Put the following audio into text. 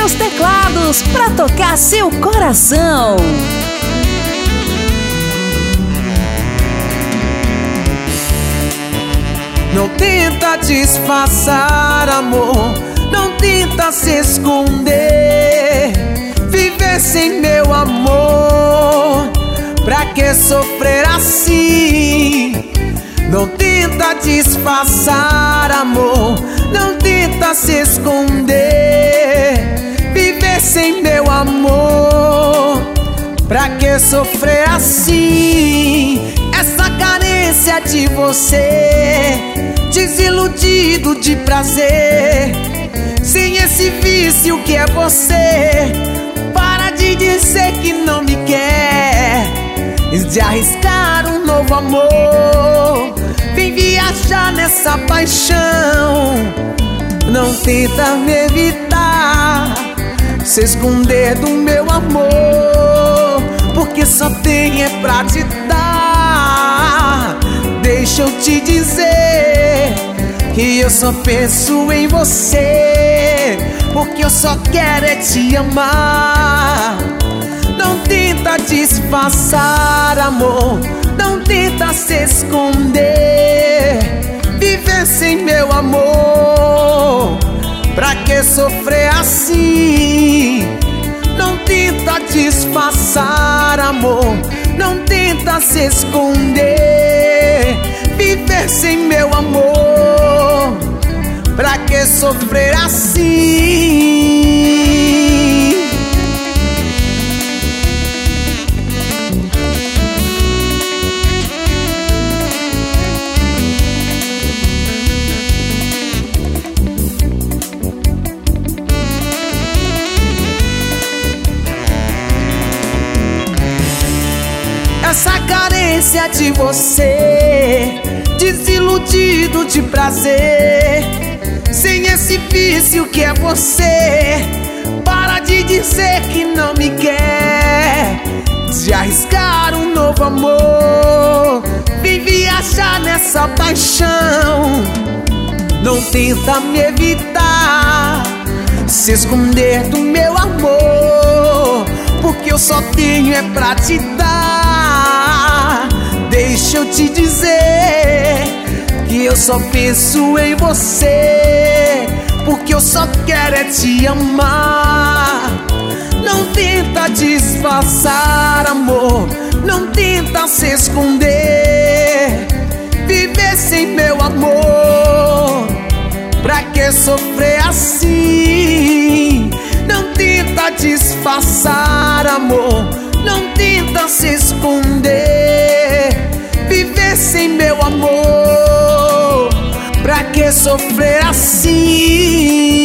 seus teclados para tocar seu coração. Não tenta disfarçar, amor, não tenta se esconder. Viver sem meu amor, pra que sofrer assim? Não tenta disfarçar, amor, não tenta se esconder. Viver sem meu amor, pra que sofrer assim? Essa carência de você, desiludido de prazer, sem esse vício que é você. Para de dizer que não me quer, de arriscar um novo amor. Vem viajar nessa paixão, não tenta me evitar, se esconder do meu amor, porque só tem é pra te dar. Deixa eu te dizer que eu só penso em você, porque eu só quero é te amar. Não tenta disfarçar, amor, não tenta se esconder. Viver sem meu amor, pra que sofrer assim? Não tenta disfarçar, amor, não tenta se esconder. Viver sem meu amor, pra que sofrer assim? Essa carência de você, desiludido de prazer, sem esse vício que é você. Para de dizer que não me quer, de arriscar um novo amor. Vem viajar nessa paixão, não tenta me evitar, se esconder do meu amor, porque eu só tenho é pra te dar. Deixa eu te dizer que eu só penso em você, porque eu só quero é te amar. Não tenta disfarçar, amor, não tenta se esconder. Viver sem meu amor, pra que sofrer assim? Não tenta disfarçar, amor, não tenta se esconder. Viver sem meu amor, pra que sofrer assim?